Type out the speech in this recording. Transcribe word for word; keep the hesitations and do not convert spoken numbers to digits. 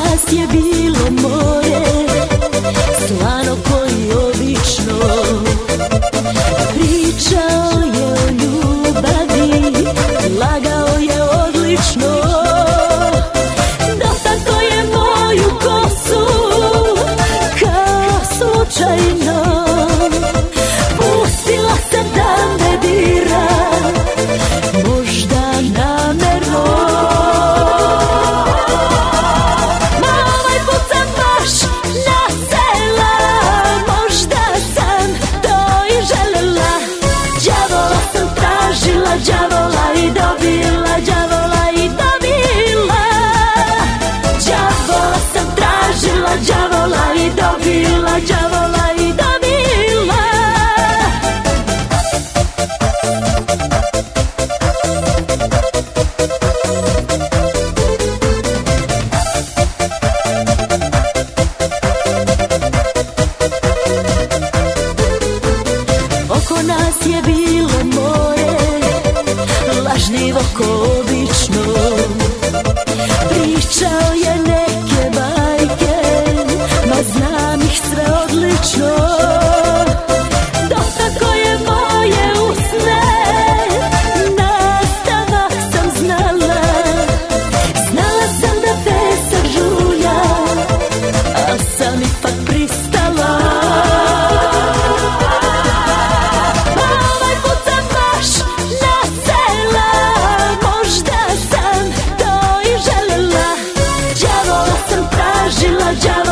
nas je bilo more, slano koji obično. Pričao je o ljubavi, lagao je odlično. Dotakao je moju kosu kao slučajno. Pustila sam da me dira, možda namerno. Ma ovaj put sam baš nasela, možda sam to i želela. Đavola sam tražila, đavola i dobila, đavola i dobila. Đavola sam tražila, đavola i dobila, đavola i dobila. Oko nas je bilo more, lažljivo ko obično. Pričao je neke bajke, ma znam ih sve odlično. Dotakao je moje usne, nastavak sam znala. Znala sam da pesak žulja, al sam ipak pristala. Đavola